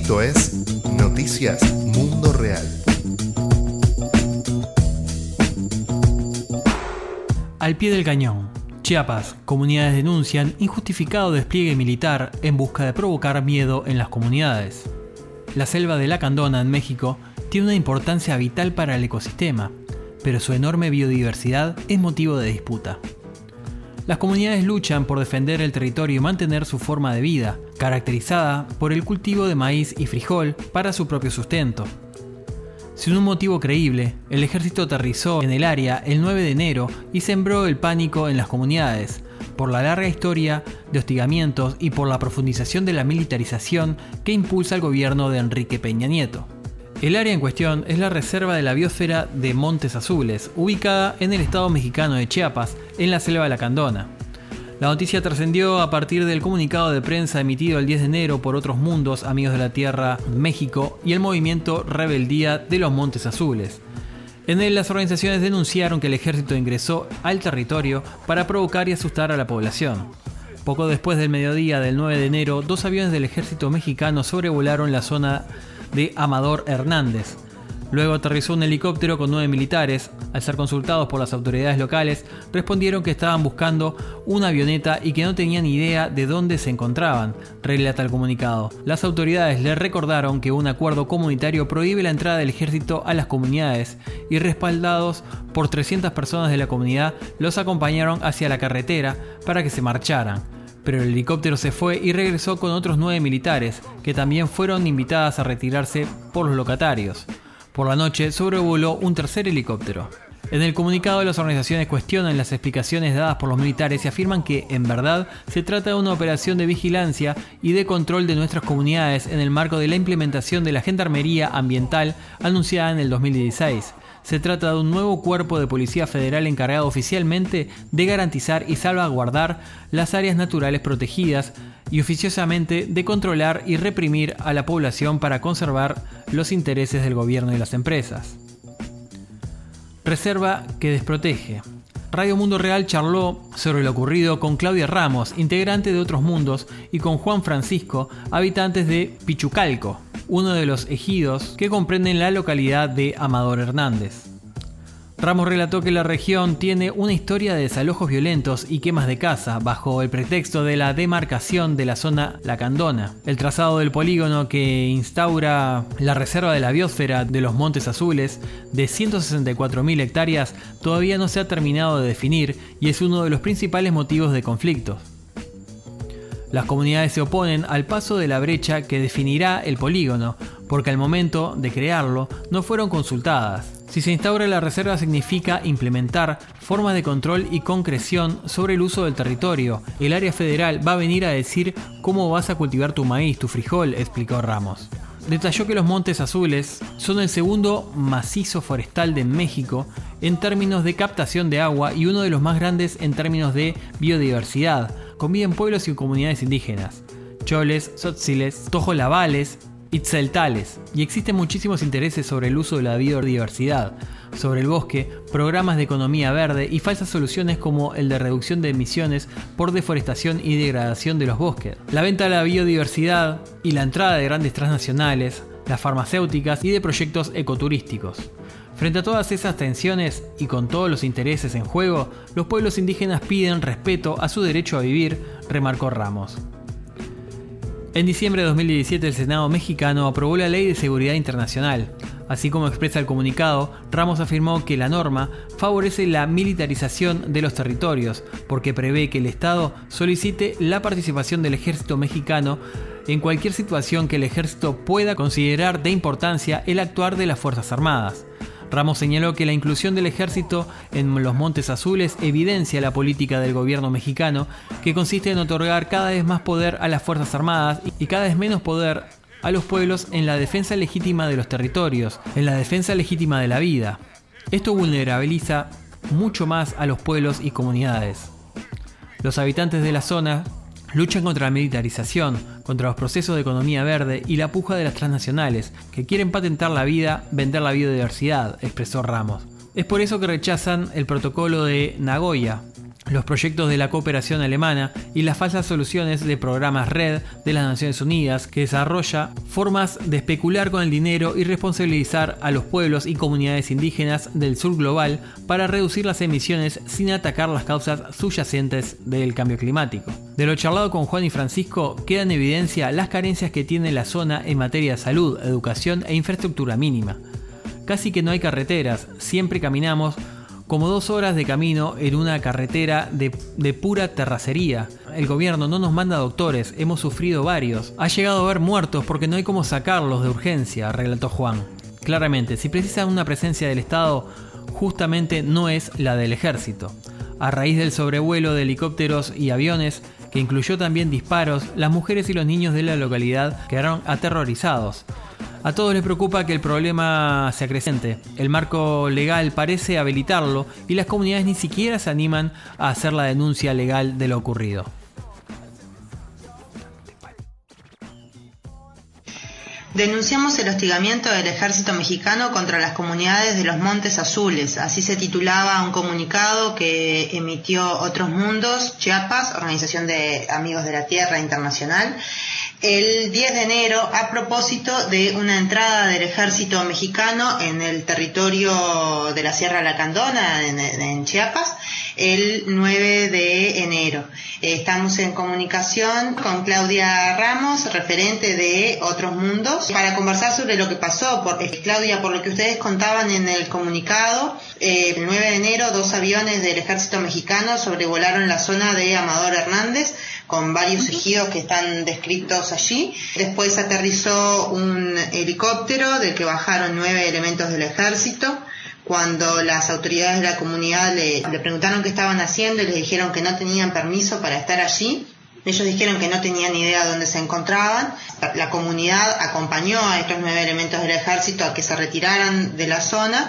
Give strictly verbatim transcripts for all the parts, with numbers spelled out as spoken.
Esto es Noticias Mundo Real. Al pie del cañón. Chiapas. Comunidades denuncian injustificado despliegue militar en busca de provocar miedo en las comunidades. La selva de Lacandona en México tiene una importancia vital para el ecosistema, pero su enorme biodiversidad es motivo de disputa. Las comunidades luchan por defender el territorio y mantener su forma de vida, caracterizada por el cultivo de maíz y frijol para su propio sustento. Sin un motivo creíble, el ejército aterrizó en el área el nueve de enero y sembró el pánico en las comunidades, por la larga historia de hostigamientos y por la profundización de la militarización que impulsa el gobierno de Enrique Peña Nieto. El área en cuestión es la reserva de la biosfera de Montes Azules, ubicada en el estado mexicano de Chiapas, en la selva de Lacandona. La noticia trascendió a partir del comunicado de prensa emitido el diez de enero por Otros Mundos, Amigos de la Tierra, México y el movimiento Rebeldía de los Montes Azules. En él, las organizaciones denunciaron que el ejército ingresó al territorio para provocar y asustar a la población. Poco después del mediodía del nueve de enero, dos aviones del ejército mexicano sobrevolaron la zona de Amador Hernández. Luego aterrizó un helicóptero con nueve militares. Al ser consultados por las autoridades locales, respondieron que estaban buscando una avioneta y que no tenían idea de dónde se encontraban, relata el comunicado. Las autoridades les recordaron que un acuerdo comunitario prohíbe la entrada del ejército a las comunidades y, respaldados por trescientas personas de la comunidad, los acompañaron hacia la carretera para que se marcharan. Pero el helicóptero se fue y regresó con otros nueve militares, que también fueron invitadas a retirarse por los locatarios. Por la noche sobrevoló un tercer helicóptero. En el comunicado, las organizaciones cuestionan las explicaciones dadas por los militares y afirman que, en verdad, se trata de una operación de vigilancia y de control de nuestras comunidades en el marco de la implementación de la Gendarmería Ambiental anunciada en el dos mil dieciséis. Se trata de un nuevo cuerpo de policía federal encargado oficialmente de garantizar y salvaguardar las áreas naturales protegidas y oficiosamente de controlar y reprimir a la población para conservar los intereses del gobierno y las empresas. Reserva que desprotege. Radio Mundo Real charló sobre lo ocurrido con Claudia Ramos, integrante de Otros Mundos, y con Juan Francisco, habitantes de Pichucalco, uno de los ejidos que comprenden la localidad de Amador Hernández. Ramos relató que la región tiene una historia de desalojos violentos y quemas de casa bajo el pretexto de la demarcación de la zona Lacandona. El trazado del polígono que instaura la reserva de la biosfera de los Montes Azules de ciento sesenta y cuatro mil hectáreas todavía no se ha terminado de definir y es uno de los principales motivos de conflictos. Las comunidades se oponen al paso de la brecha que definirá el polígono, porque al momento de crearlo no fueron consultadas. Si se instaura la reserva significa implementar formas de control y concreción sobre el uso del territorio. El área federal va a venir a decir cómo vas a cultivar tu maíz, tu frijol, explicó Ramos. Detalló que los Montes Azules son el segundo macizo forestal de México en términos de captación de agua y uno de los más grandes en términos de biodiversidad. Conviven pueblos y comunidades indígenas, choles, tzotziles, tojolabales, itzeltales, y existen muchísimos intereses sobre el uso de la biodiversidad, sobre el bosque, programas de economía verde y falsas soluciones como el de reducción de emisiones por deforestación y degradación de los bosques, la venta de la biodiversidad y la entrada de grandes transnacionales, las farmacéuticas y de proyectos ecoturísticos. Frente a todas esas tensiones y con todos los intereses en juego, los pueblos indígenas piden respeto a su derecho a vivir, remarcó Ramos. En diciembre de dos mil diecisiete, el Senado mexicano aprobó la Ley de Seguridad Internacional. Así como expresa el comunicado, Ramos afirmó que la norma favorece la militarización de los territorios, porque prevé que el Estado solicite la participación del ejército mexicano en cualquier situación que el ejército pueda considerar de importancia el actuar de las Fuerzas Armadas. Ramos señaló que la inclusión del ejército en los Montes Azules evidencia la política del gobierno mexicano, que consiste en otorgar cada vez más poder a las Fuerzas Armadas y cada vez menos poder a los pueblos en la defensa legítima de los territorios, en la defensa legítima de la vida. Esto vulnerabiliza mucho más a los pueblos y comunidades. Los habitantes de la zona luchan contra la militarización, contra los procesos de economía verde y la puja de las transnacionales, que quieren patentar la vida, vender la biodiversidad, expresó Ramos. Es por eso que rechazan el protocolo de Nagoya, los proyectos de la cooperación alemana y las falsas soluciones de programas Red de las Naciones Unidas, que desarrolla formas de especular con el dinero y responsabilizar a los pueblos y comunidades indígenas del sur global para reducir las emisiones sin atacar las causas subyacentes del cambio climático. De lo charlado con Juan y Francisco queda en evidencia las carencias que tiene la zona en materia de salud, educación e infraestructura mínima. Casi que no hay carreteras, siempre caminamos como dos horas de camino en una carretera de, de pura terracería. El gobierno no nos manda doctores, hemos sufrido varios. Ha llegado a haber muertos porque no hay cómo sacarlos de urgencia, relató Juan. Claramente, si precisa una presencia del Estado, justamente no es la del ejército. A raíz del sobrevuelo de helicópteros y aviones, que incluyó también disparos, las mujeres y los niños de la localidad quedaron aterrorizados. A todos les preocupa que el problema se acrecente. El marco legal parece habilitarlo y las comunidades ni siquiera se animan a hacer la denuncia legal de lo ocurrido. Denunciamos el hostigamiento del ejército mexicano contra las comunidades de los Montes Azules. Así se titulaba un comunicado que emitió Otros Mundos, Chiapas, Organización de Amigos de la Tierra Internacional, el diez de enero a propósito de una entrada del ejército mexicano en el territorio de la Sierra Lacandona, en, en Chiapas, el nueve de enero. Eh, estamos en comunicación con Claudia Ramos, referente de Otros Mundos, para conversar sobre lo que pasó. Por, eh, Claudia, por lo que ustedes contaban en el comunicado, eh, el nueve de enero dos aviones del ejército mexicano sobrevolaron la zona de Amador Hernández, con varios ejidos que están descritos allí. Después aterrizó un helicóptero del que bajaron nueve elementos del ejército. Cuando las autoridades de la comunidad le, le preguntaron qué estaban haciendo y les dijeron que no tenían permiso para estar allí, ellos dijeron que no tenían idea de dónde se encontraban. La comunidad acompañó a estos nueve elementos del ejército a que se retiraran de la zona,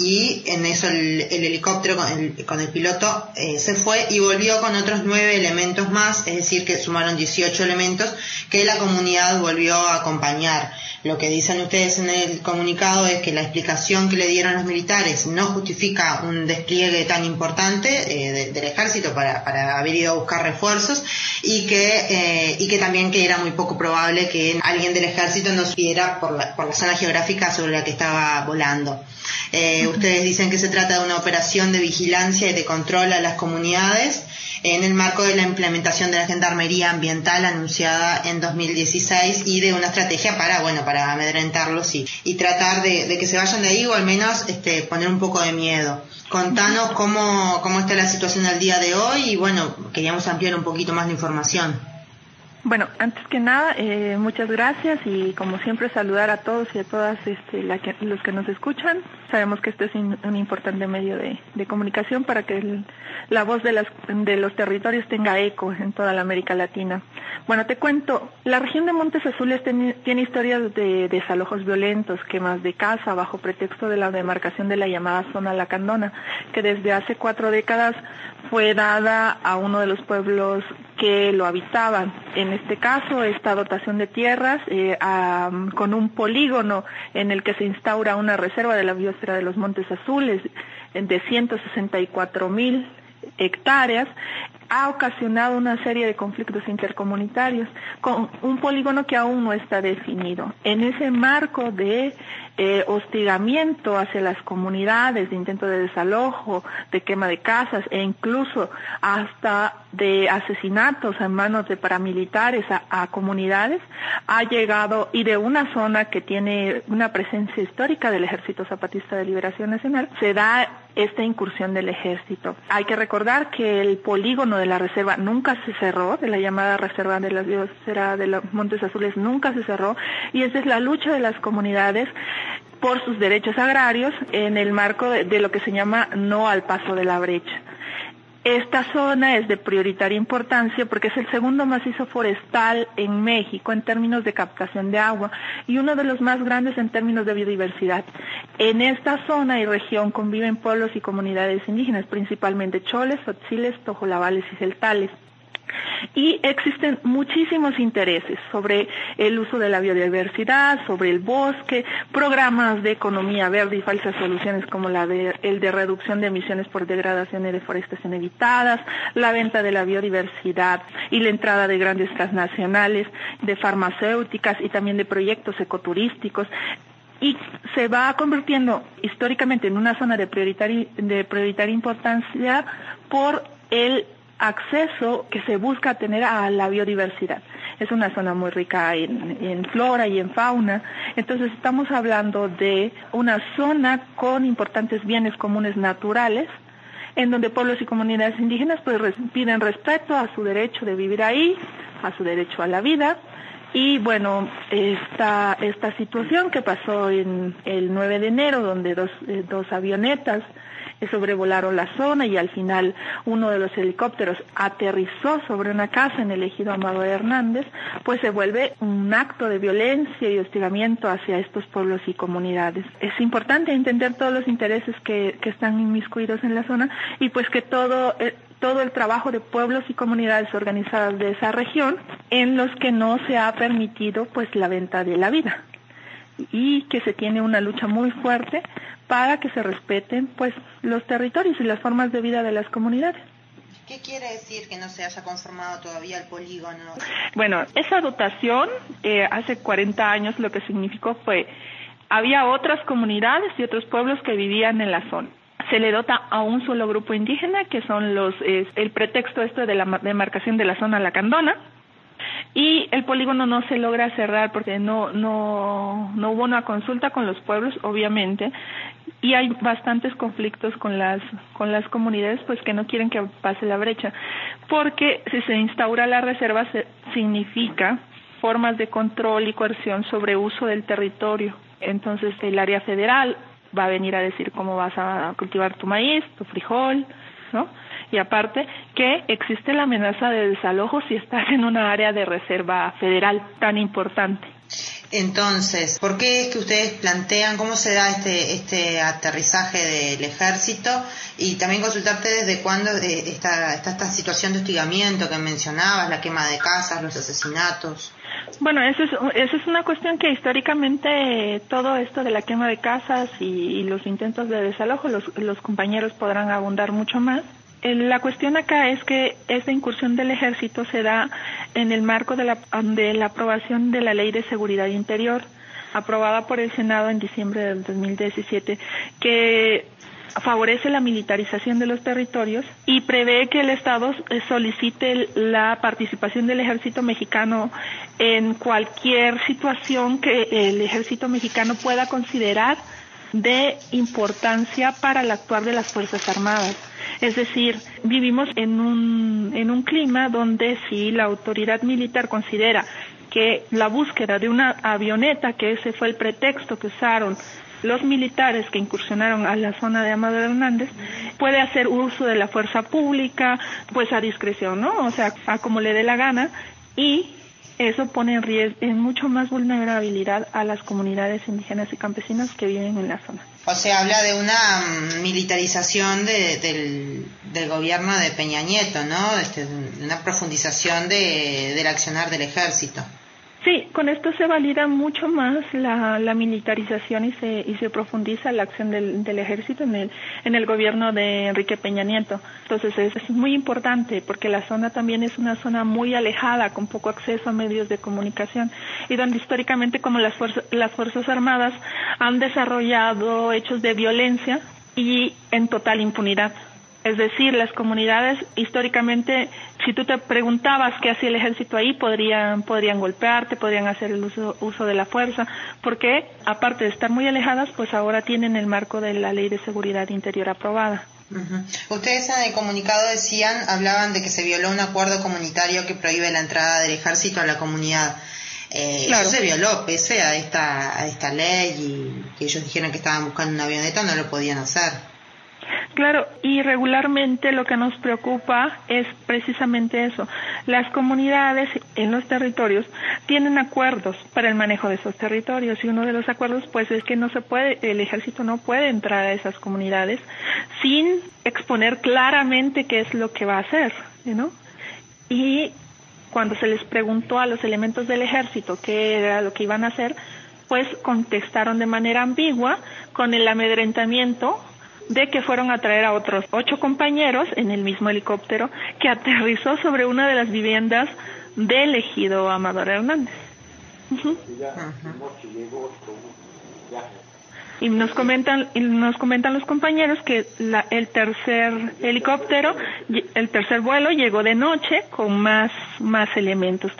y en eso el, el helicóptero con el, con el piloto eh, se fue y volvió con otros nueve elementos más, es decir que sumaron dieciocho elementos que la comunidad volvió a acompañar. Lo que dicen ustedes en el comunicado es que la explicación que le dieron los militares no justifica un despliegue tan importante eh, de, del ejército para, para haber ido a buscar refuerzos, y que eh, y que también que era muy poco probable que alguien del ejército nos viera por la, por la zona geográfica sobre la que estaba volando. Eh, ustedes dicen que se trata de una operación de vigilancia y de control a las comunidades en el marco de la implementación de la Gendarmería Ambiental anunciada en dos mil dieciséis, y de una estrategia para, bueno, para amedrentarlos y, y tratar de, de que se vayan de ahí, o al menos este, poner un poco de miedo. Contanos cómo, cómo está la situación al día de hoy, y bueno, queríamos ampliar un poquito más la información. Bueno, antes que nada, eh, muchas gracias, y como siempre saludar a todos y a todas este, la que, los que nos escuchan. Sabemos que este es un, un importante medio de, de comunicación para que el, la voz de, las, de los territorios tenga eco en toda la América Latina. Bueno, te cuento, la región de Montes Azules ten, tiene historias de desalojos violentos, quemas de casa bajo pretexto de la demarcación de la llamada zona lacandona, que desde hace cuatro décadas fue dada a uno de los pueblos que lo habitaban. En este caso, esta dotación de tierras eh, a, con un polígono en el que se instaura una reserva de la biosfera de los Montes Azules de ciento sesenta y cuatro mil hectáreas, ha ocasionado una serie de conflictos intercomunitarios con un polígono que aún no está definido. En ese marco de eh, hostigamiento hacia las comunidades, de intento de desalojo, de quema de casas e incluso hasta de asesinatos en manos de paramilitares a, a comunidades, ha llegado, y de una zona que tiene una presencia histórica del Ejército Zapatista de Liberación Nacional, se da esta incursión del ejército. Hay que recordar que el polígono de la reserva nunca se cerró, de la llamada reserva de la biosfera de los Montes Azules nunca se cerró, y esa es la lucha de las comunidades por sus derechos agrarios en el marco de, de lo que se llama no al paso de la brecha. Esta zona es de prioritaria importancia porque es el segundo macizo forestal en México en términos de captación de agua y uno de los más grandes en términos de biodiversidad. En esta zona y región conviven pueblos y comunidades indígenas, principalmente choles, tzotziles, tojolabales y celtales. Y existen muchísimos intereses sobre el uso de la biodiversidad, sobre el bosque, programas de economía verde y falsas soluciones como la de, el de reducción de emisiones por degradación y deforestación evitadas, la venta de la biodiversidad y la entrada de grandes transnacionales, de farmacéuticas y también de proyectos ecoturísticos. Y se va convirtiendo históricamente en una zona de prioritaria, de prioritaria importancia por el acceso que se busca tener a la biodiversidad. Es una zona muy rica en, en flora y en fauna, entonces estamos hablando de una zona con importantes bienes comunes naturales, en donde pueblos y comunidades indígenas pues res, piden respeto a su derecho de vivir ahí, a su derecho a la vida. Y bueno, esta, esta situación que pasó en el nueve de enero, donde dos, eh, dos avionetas sobrevolaron la zona y al final uno de los helicópteros aterrizó sobre una casa en el ejido Amado Hernández, pues se vuelve un acto de violencia y hostigamiento hacia estos pueblos y comunidades. Es importante entender todos los intereses que, que están inmiscuidos en la zona y pues que todo... Eh, todo el trabajo de pueblos y comunidades organizadas de esa región en los que no se ha permitido pues la venta de la vida y que se tiene una lucha muy fuerte para que se respeten pues los territorios y las formas de vida de las comunidades. ¿Qué quiere decir que no se haya conformado todavía el polígono? Bueno, esa dotación eh, hace cuarenta años lo que significó fue había otras comunidades y otros pueblos que vivían en la zona. Se le dota a un solo grupo indígena, que son los eh, el pretexto esto de la demarcación de la zona lacandona, y el polígono no se logra cerrar porque no no no hubo una consulta con los pueblos, obviamente, y hay bastantes conflictos con las con las comunidades pues que no quieren que pase la brecha, porque si se instaura la reserva se, significa formas de control y coerción sobre uso del territorio. Entonces el área federal va a venir a decir cómo vas a cultivar tu maíz, tu frijol, ¿no? Y aparte que existe la amenaza de desalojo si estás en una área de reserva federal tan importante. Entonces, ¿por qué es que ustedes plantean cómo se da este este aterrizaje del ejército? Y también consultarte desde cuándo está, está esta situación de hostigamiento que mencionabas, la quema de casas, los asesinatos. Bueno, eso es, eso es una cuestión que históricamente eh, todo esto de la quema de casas y, y los intentos de desalojo, los, los compañeros podrán abundar mucho más. Eh, la cuestión acá es que esta incursión del ejército se da en el marco de la, de la aprobación de la Ley de Seguridad Interior, aprobada por el Senado en diciembre del dos mil diecisiete, que favorece la militarización de los territorios y prevé que el Estado solicite la participación del ejército mexicano en cualquier situación que el ejército mexicano pueda considerar de importancia para el actuar de las Fuerzas Armadas. Es decir, vivimos en un, en un clima donde si la autoridad militar considera que la búsqueda de una avioneta, que ese fue el pretexto que usaron los militares que incursionaron a la zona de Amado Hernández, puede hacer uso de la fuerza pública, pues a discreción, ¿no? O sea, a como le dé la gana, y eso pone en riesgo, en mucho más vulnerabilidad a las comunidades indígenas y campesinas que viven en la zona. O sea, habla de una um, militarización de, del, del gobierno de Peña Nieto, ¿no? Este, una profundización de, del accionar del ejército. Sí, con esto se valida mucho más la, la militarización y se y se profundiza la acción del, del ejército en el en el gobierno de Enrique Peña Nieto. Entonces es, es muy importante porque la zona también es una zona muy alejada, con poco acceso a medios de comunicación y donde históricamente como las fuerzas las fuerzas armadas han desarrollado hechos de violencia y en total impunidad. Es decir, las comunidades históricamente, si tú te preguntabas qué hacía el ejército ahí, podrían podrían golpearte, podrían hacer el uso, uso de la fuerza, porque aparte de estar muy alejadas, pues ahora tienen el marco de la Ley de Seguridad Interior aprobada. Uh-huh. Ustedes en el comunicado decían, hablaban de que se violó un acuerdo comunitario que prohíbe la entrada del ejército a la comunidad. Eh, claro. Eso se violó, pese a esta, a esta ley y que ellos dijeron que estaban buscando una avioneta, no lo podían hacer. Claro, y regularmente lo que nos preocupa es precisamente eso. Las comunidades en los territorios tienen acuerdos para el manejo de esos territorios y uno de los acuerdos pues es que no se puede, el ejército no puede entrar a esas comunidades sin exponer claramente qué es lo que va a hacer, ¿no? y cuando se les preguntó a los elementos del ejército qué era lo que iban a hacer, pues contestaron de manera ambigua con el amedrentamiento de que fueron a traer a otros ocho compañeros en el mismo helicóptero que aterrizó sobre una de las viviendas del ejido Amador Hernández. Uh-huh. Y nos comentan, y nos comentan los compañeros que la, el tercer helicóptero, el tercer vuelo llegó de noche con más, más elementos.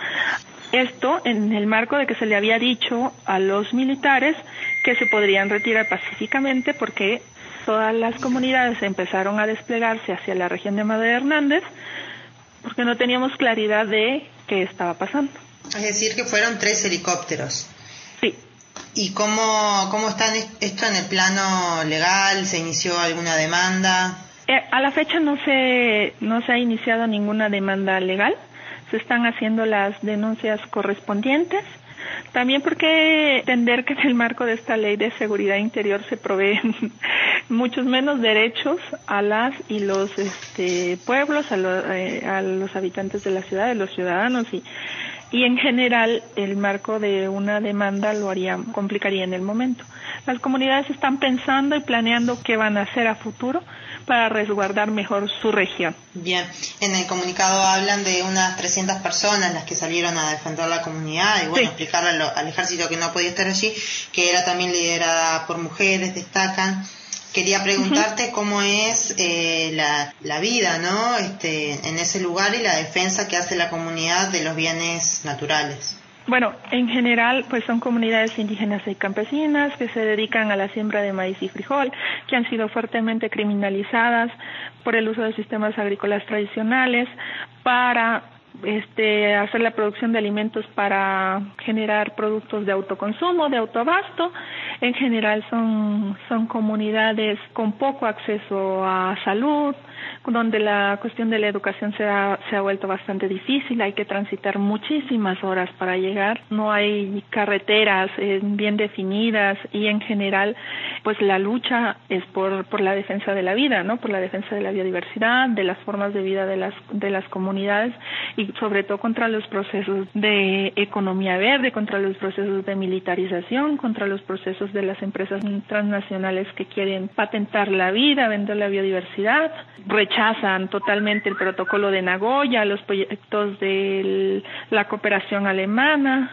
Esto en el marco de que se le había dicho a los militares que se podrían retirar pacíficamente porque todas las comunidades empezaron a desplegarse hacia la región de Amador Hernández porque no teníamos claridad de qué estaba pasando. Es decir, que fueron tres helicópteros. Sí. ¿Y cómo, cómo está esto en el plano legal? ¿Se inició alguna demanda? Eh, a la fecha no se, no se ha iniciado ninguna demanda legal. Se están haciendo las denuncias correspondientes. También porque entender que en el marco de esta ley de seguridad interior se proveen muchos menos derechos a las y los este, pueblos, a, lo, eh, a los habitantes de la ciudad, a los ciudadanos y y en general el marco de una demanda lo haría, complicaría en el momento. Las comunidades están pensando y planeando qué van a hacer a futuro para resguardar mejor su región. Bien, en el comunicado hablan de unas trescientas personas las que salieron a defender la comunidad y bueno, sí. explicarle al, al ejército que no podía estar allí, que era también liderada por mujeres, destacan. Quería preguntarte uh-huh. cómo es eh, la, la vida, ¿no? Este, en ese lugar y la defensa que hace la comunidad de los bienes naturales. Bueno, en general, pues son comunidades indígenas y campesinas que se dedican a la siembra de maíz y frijol, que han sido fuertemente criminalizadas por el uso de sistemas agrícolas tradicionales para este hacer la producción de alimentos para generar productos de autoconsumo, de autoabasto. En general son son comunidades con poco acceso a salud, donde la cuestión de la educación se ha, se ha vuelto bastante difícil, hay que transitar muchísimas horas para llegar, no hay carreteras eh, bien definidas y en general pues la lucha es por por la defensa de la vida, ¿no? Por la defensa de la biodiversidad, de las formas de vida de las de las comunidades y sobre todo contra los procesos de economía verde, contra los procesos de militarización, contra los procesos de las empresas transnacionales que quieren patentar la vida, vender la biodiversidad, rechazan totalmente el protocolo de Nagoya, los proyectos de la cooperación alemana,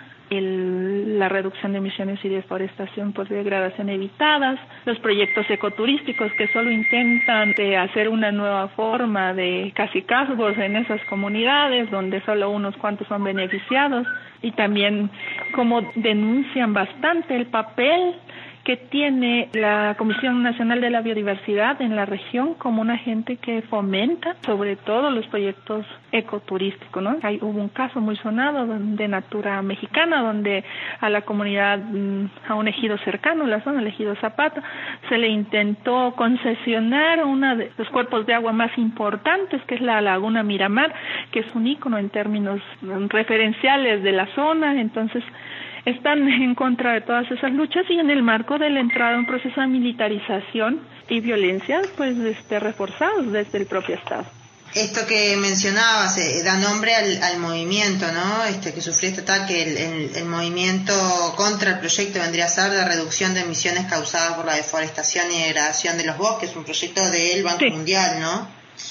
el, la reducción de emisiones y deforestación por degradación evitadas, los proyectos ecoturísticos que solo intentan de hacer una nueva forma de cacicazgos en esas comunidades donde solo unos cuantos son beneficiados y también como denuncian bastante el papel que tiene la Comisión Nacional de la Biodiversidad en la región como un agente que fomenta sobre todo los proyectos ecoturísticos, ¿no? Hay, hubo un caso muy sonado de Natura Mexicana donde a la comunidad, a un ejido cercano, la zona, el ejido Zapata, se le intentó concesionar uno de los cuerpos de agua más importantes, que es la Laguna Miramar, que es un ícono en términos referenciales de la zona. Entonces están en contra de todas esas luchas y en el marco de la entrada a un proceso de militarización y violencia, pues este, reforzados desde el propio Estado. Esto que mencionabas eh, da nombre al, al movimiento, ¿no? Este que sufrió este ataque, el, el, el movimiento contra el proyecto vendría a ser de reducción de emisiones causadas por la deforestación y degradación de los bosques, un proyecto del Banco sí. Mundial, ¿no?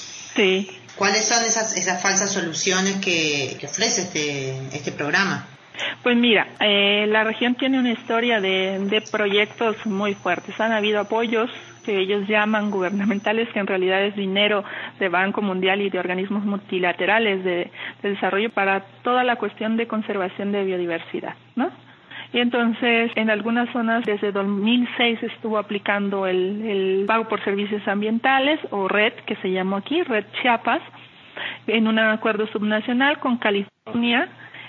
Sí. ¿Cuáles son esas esas falsas soluciones que, que ofrece este este programa? Pues mira, eh, la región tiene una historia de, de proyectos muy fuertes. Han habido apoyos que ellos llaman gubernamentales, que en realidad es dinero de Banco Mundial y de organismos multilaterales de, de desarrollo para toda la cuestión de conservación de biodiversidad, ¿no? Y entonces, en algunas zonas, desde dos mil seis estuvo aplicando el, el pago por servicios ambientales, o RED, que se llamó aquí, RED Chiapas, en un acuerdo subnacional con California,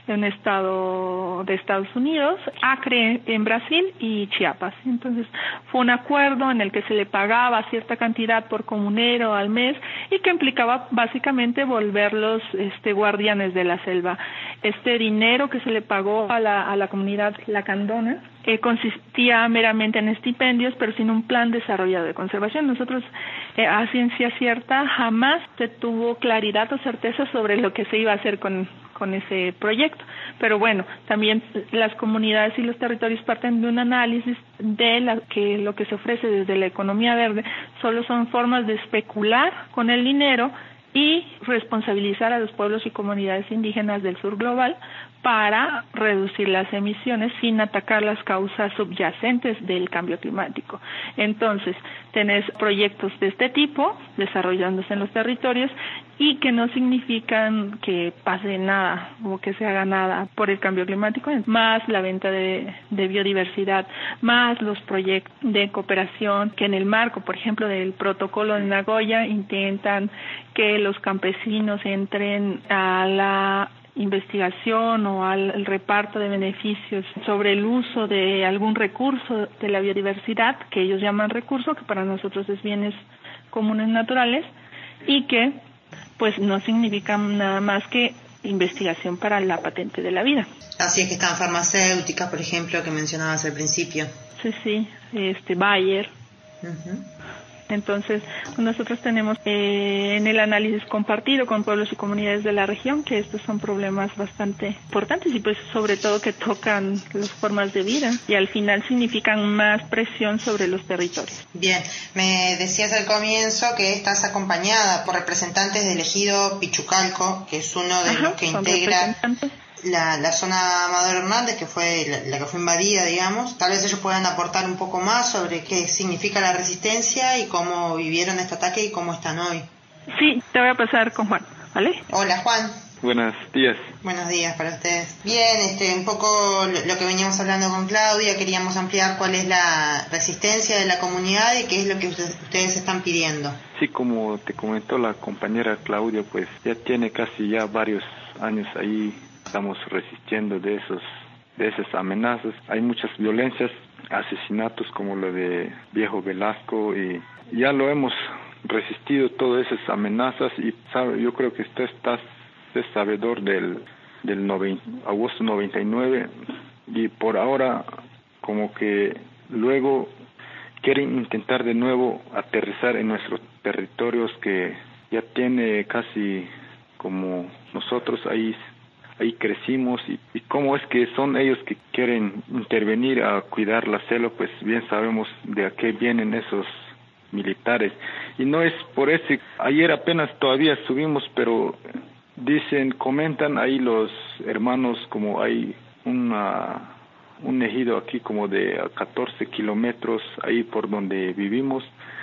un estado de Estados Unidos, Acre en Brasil y Chiapas. Entonces fue un acuerdo en el que se le pagaba cierta cantidad por comunero al mes y que implicaba básicamente volverlos este, guardianes de la selva. Este dinero que se le pagó a la, a la comunidad lacandona eh, consistía meramente en estipendios, pero sin un plan desarrollado de conservación. Nosotros, eh, a ciencia cierta, jamás se tuvo claridad o certeza sobre lo que se iba a hacer con, con ese proyecto. Pero bueno, también las comunidades y los territorios parten de un análisis de la, que lo que se ofrece desde la economía verde solo son formas de especular con el dinero y responsabilizar a los pueblos y comunidades indígenas del sur global para reducir las emisiones sin atacar las causas subyacentes del cambio climático. Entonces, tenés proyectos de este tipo desarrollándose en los territorios y que no significan que pase nada o que se haga nada por el cambio climático, más la venta de, de biodiversidad, más los proyectos de cooperación que en el marco, por ejemplo, del protocolo de Nagoya intentan que los campesinos entren a la investigación o al reparto de beneficios sobre el uso de algún recurso de la biodiversidad, que ellos llaman recurso, que para nosotros es bienes comunes naturales, y que pues no significa nada más que investigación para la patente de la vida. Así es que están farmacéuticas, por ejemplo, que mencionabas al principio. Sí, sí, este Bayer. Uh-huh. Entonces, nosotros tenemos eh, en el análisis compartido con pueblos y comunidades de la región que estos son problemas bastante importantes y pues sobre todo que tocan las formas de vida y al final significan más presión sobre los territorios. Bien, me decías al comienzo que estás acompañada por representantes del ejido Pichucalco, que es uno de Ajá, los que integra La, la zona Amador Hernández, que fue la, la que fue invadida, digamos. Tal vez ellos puedan aportar un poco más sobre qué significa la resistencia y cómo vivieron este ataque y cómo están hoy. Sí, te voy a pasar con Juan, ¿vale? Hola, Juan. Buenos días. Buenos días para ustedes. Bien, este, un poco lo, lo que veníamos hablando con Claudia, queríamos ampliar cuál es la resistencia de la comunidad y qué es lo que usted, ustedes están pidiendo. Sí, como te comentó la compañera Claudia, pues ya tiene casi ya varios años ahí. Estamos resistiendo de esos de esas amenazas. Hay muchas violencias, asesinatos como lo de Viejo Velasco y ya lo hemos resistido todas esas amenazas y sabe, yo creo que usted está es sabedor del del noventa, agosto noventa y nueve y por ahora como que luego quieren intentar de nuevo aterrizar en nuestros territorios que ya tiene casi como nosotros ahí ahí crecimos y, y cómo es que son ellos que quieren intervenir a cuidar la selva, pues bien sabemos de a qué vienen esos militares y no es por eso. Ayer apenas todavía subimos, pero dicen, comentan ahí los hermanos como hay una un ejido aquí como de catorce kilómetros ahí por donde vivimos,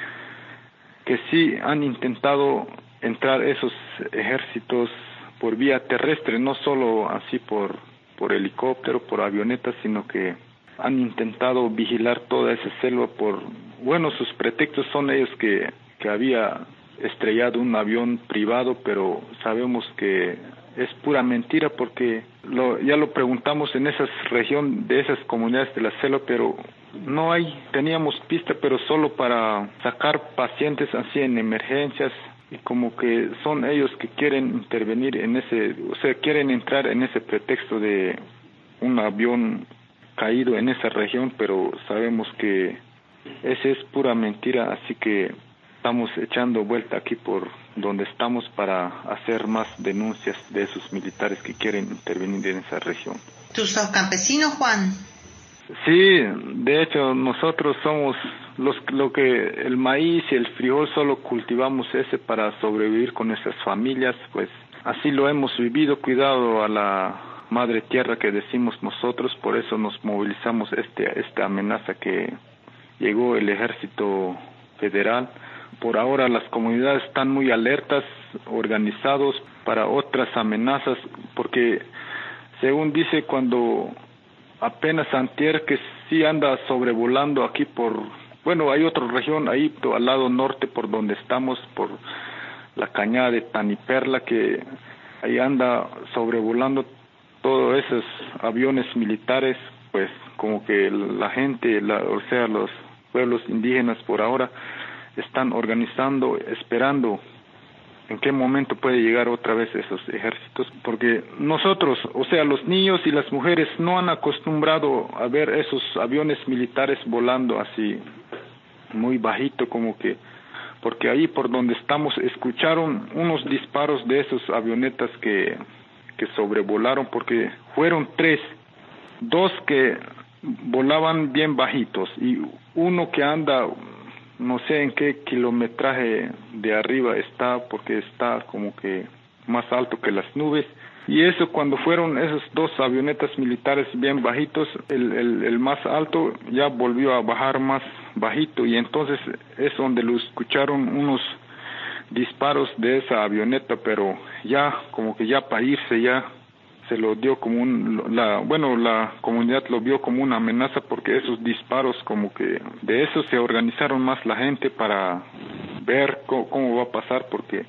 que sí han intentado entrar esos ejércitos por vía terrestre, no solo así por por helicóptero, por avionetas, sino que han intentado vigilar toda esa selva por, bueno, sus pretextos son ellos que, que había estrellado un avión privado, pero sabemos que es pura mentira porque lo, ya lo preguntamos en esa región de esas comunidades de la selva, pero no hay, teníamos pista, pero solo para sacar pacientes así en emergencias. Y como que son ellos que quieren intervenir en ese, o sea, quieren entrar en ese pretexto de un avión caído en esa región, pero sabemos que esa es pura mentira, así que estamos echando vuelta aquí por donde estamos para hacer más denuncias de esos militares que quieren intervenir en esa región. ¿Tú sos campesino, Juan? Sí, de hecho nosotros somos los lo que el maíz y el frijol solo cultivamos ese para sobrevivir con nuestras familias, pues así lo hemos vivido, cuidado a la madre tierra que decimos nosotros, por eso nos movilizamos este esta amenaza que llegó el ejército federal. Por ahora las comunidades están muy alertas, organizados para otras amenazas, porque según dice cuando apenas antier que sí anda sobrevolando aquí por, bueno, hay otra región ahí al lado norte por donde estamos, por la cañada de Taniperla, que ahí anda sobrevolando toda todos esos aviones militares, pues como que la gente, la, o sea, los pueblos indígenas por ahora están organizando, esperando en qué momento puede llegar otra vez esos ejércitos, porque nosotros, o sea, los niños y las mujeres no han acostumbrado a ver esos aviones militares volando así muy bajito, como que, porque ahí por donde estamos escucharon unos disparos de esos avionetas que, que sobrevolaron, porque fueron tres, dos que volaban bien bajitos y uno que anda no sé en qué kilometraje de arriba está, porque está como que más alto que las nubes. Y eso, cuando fueron esos dos avionetas militares bien bajitos, el, el, el más alto ya volvió a bajar más bajito, y entonces es donde lo escucharon unos disparos de esa avioneta, pero ya como que ya para irse ya se lo dio como un, la, bueno, la comunidad lo vio como una amenaza, porque esos disparos como que de eso se organizaron más la gente para ver cómo, cómo va a pasar, porque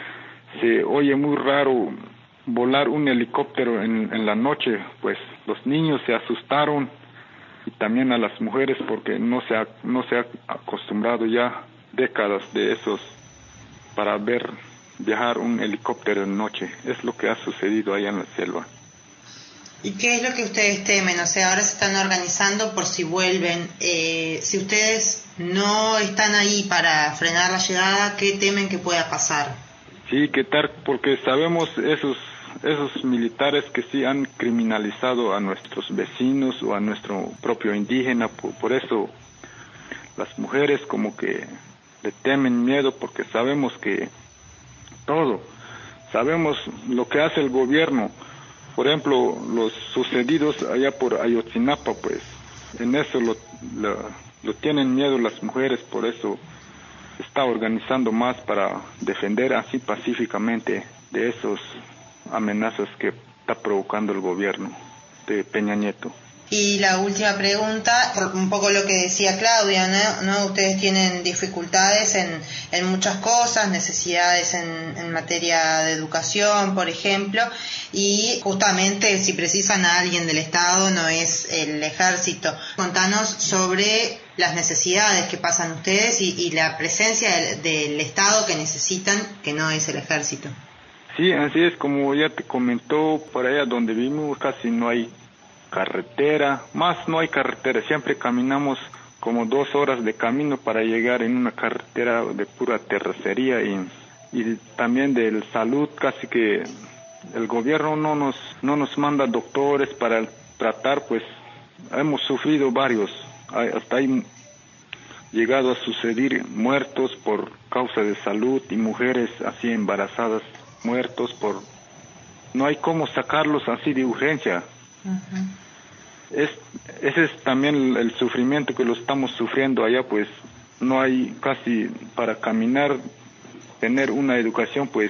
se oye muy raro volar un helicóptero en, en la noche. Pues los niños se asustaron y también a las mujeres, porque no se ha, no se ha acostumbrado ya décadas de esos para ver viajar un helicóptero en noche. Es lo que ha sucedido allá en la selva. ¿Y qué es lo que ustedes temen? O sea, ahora se están organizando por si vuelven. Eh, si ustedes no están ahí para frenar la llegada, ¿qué temen que pueda pasar? Sí, que tal, porque sabemos esos esos militares que sí han criminalizado a nuestros vecinos o a nuestro propio indígena, por, por eso las mujeres como que le temen miedo, porque sabemos que todo, sabemos lo que hace el gobierno. Por ejemplo, los sucedidos allá por Ayotzinapa, pues en eso lo, lo, lo tienen miedo las mujeres, por eso se está organizando más para defender así pacíficamente de esos amenazas que está provocando el gobierno de Peña Nieto. Y la última pregunta, por un poco lo que decía Claudia, ¿no? ¿No? Ustedes tienen dificultades en, en muchas cosas, necesidades en, en materia de educación, por ejemplo, y justamente si precisan a alguien del Estado no es el ejército. Contanos sobre las necesidades que pasan ustedes y, y la presencia del, del Estado que necesitan, que no es el ejército. Sí, así es, como ya te comentó, por allá donde vivimos casi no hay carretera, más no hay carretera, siempre caminamos como dos horas de camino para llegar en una carretera de pura terracería, y, y también de salud, casi que el gobierno no nos no nos manda doctores para tratar, pues hemos sufrido varios, hasta hay llegado a suceder muertos por causa de salud, y mujeres así embarazadas muertos por no hay cómo sacarlos así de urgencia. Uh-huh. Es, ese es también el, el sufrimiento que lo estamos sufriendo allá, pues no hay casi para caminar, tener una educación, pues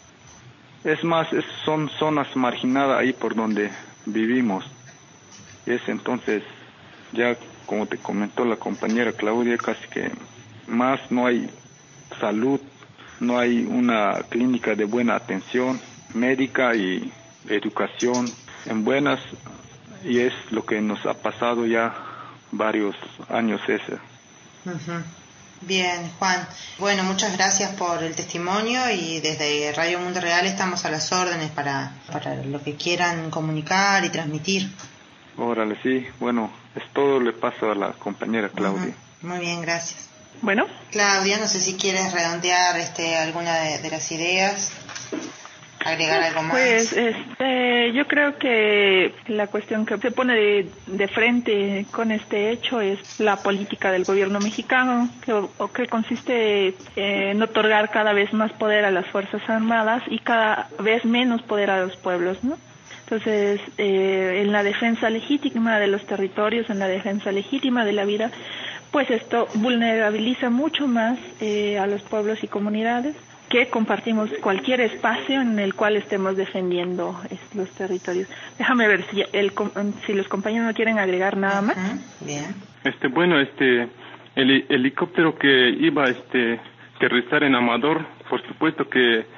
es más, es, son zonas marginadas ahí por donde vivimos. Es entonces, ya como te comentó la compañera Claudia, casi que más no hay salud, no hay una clínica de buena atención médica y educación en buenas, y es lo que nos ha pasado ya varios años ese. Uh-huh. Bien, Juan. Bueno, muchas gracias por el testimonio, y desde Radio Mundo Real estamos a las órdenes para, para lo que quieran comunicar y transmitir. Órale, sí. Bueno, es todo, le paso a la compañera Claudia. Uh-huh. Muy bien, gracias. Bueno. Claudia, no sé si quieres redondear este alguna de, de las ideas, agregar algo más. Pues este, yo creo que la cuestión que se pone de, de frente con este hecho es la política del gobierno mexicano, que, o que consiste en otorgar cada vez más poder a las Fuerzas Armadas y cada vez menos poder a los pueblos, ¿no? Entonces, eh, en la defensa legítima de los territorios, en la defensa legítima de la vida, pues esto vulnerabiliza mucho más eh, a los pueblos y comunidades que compartimos cualquier espacio en el cual estemos defendiendo es, los territorios. Déjame ver si el si los compañeros no quieren agregar nada más. Uh-huh. Bien. Este bueno, este el helicóptero que iba este aterrizar en Amador, por supuesto que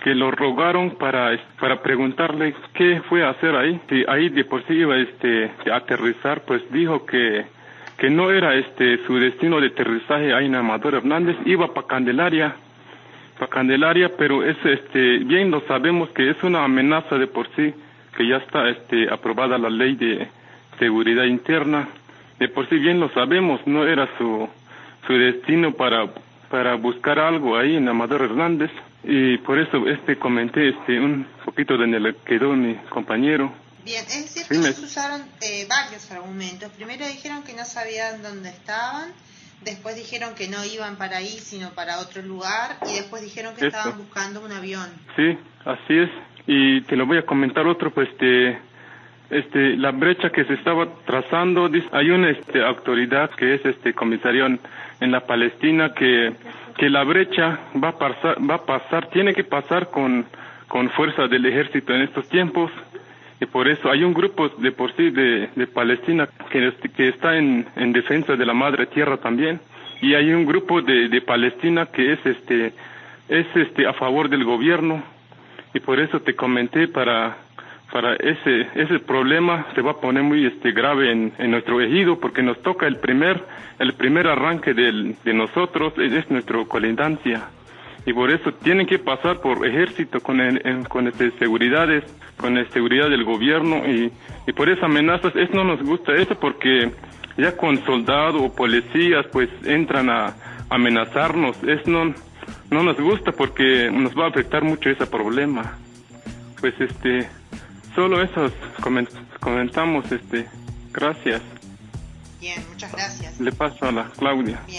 que lo rogaron para para preguntarle qué fue a hacer ahí. Si ahí de por sí iba este a aterrizar, pues dijo que que no era este su destino de aterrizaje ahí en Amador Hernández, iba para Candelaria, para Candelaria, pero es este bien lo sabemos que es una amenaza de por sí, que ya está este aprobada la ley de seguridad interna. De por sí bien lo sabemos, no era su su destino para para buscar algo ahí en Amador Hernández, y por eso este comenté este un poquito de donde quedó mi compañero. Bien, es cierto que ellos usaron eh, varios argumentos. Primero dijeron que no sabían dónde estaban, después dijeron que no iban para ahí sino para otro lugar, y después dijeron que Esto. estaban buscando un avión. Sí, así es. Y te lo voy a comentar otro, pues este este la brecha que se estaba trazando, dice, hay una este autoridad que es este comisario en, en la Palestina que que la brecha va a pasar va a pasar tiene que pasar con con fuerza del ejército en estos tiempos, y por eso hay un grupo de por sí de, de Palestina que, que está en, en defensa de la madre tierra también, y hay un grupo de, de Palestina que es este es este a favor del gobierno, y por eso te comenté para para ese ese problema se va a poner muy este grave en, en nuestro ejido, porque nos toca el primer el primer arranque del, de nosotros, es nuestra colindancia, y por eso tienen que pasar por ejército con el, en, con este seguridades con la seguridad del gobierno, y, y por esas amenazas es no nos gusta eso, porque ya con soldados o policías pues entran a amenazarnos, es no no nos gusta porque nos va a afectar mucho ese problema. Pues este solo eso coment, comentamos, este gracias. Bien, muchas gracias. Le paso a la Claudia. Bien.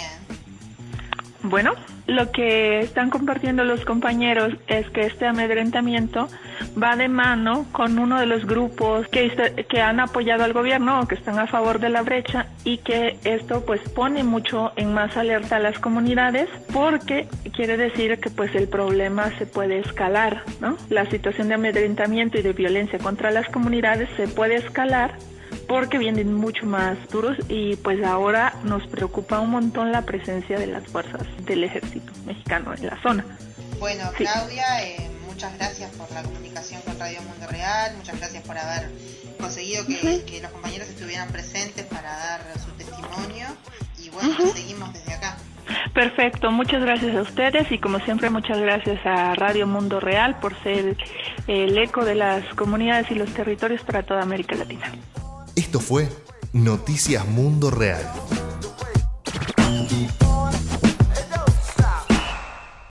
Bueno, lo que están compartiendo los compañeros es que este amedrentamiento va de mano con uno de los grupos que, que han apoyado al gobierno o que están a favor de la brecha, y que esto pues pone mucho en más alerta a las comunidades, porque quiere decir que pues el problema se puede escalar, ¿no? La situación de amedrentamiento y de violencia contra las comunidades se puede escalar porque vienen mucho más duros, y pues ahora nos preocupa un montón la presencia de las fuerzas del ejército mexicano en la zona. Bueno, Sí. Claudia, eh, muchas gracias por la comunicación con Radio Mundo Real, muchas gracias por haber conseguido que, Uh-huh. que los compañeros estuvieran presentes para dar su testimonio, y bueno, Uh-huh. seguimos desde acá. Perfecto, muchas gracias a ustedes, y como siempre muchas gracias a Radio Mundo Real por ser el eco de las comunidades y los territorios para toda América Latina. Esto fue Noticias Mundo Real.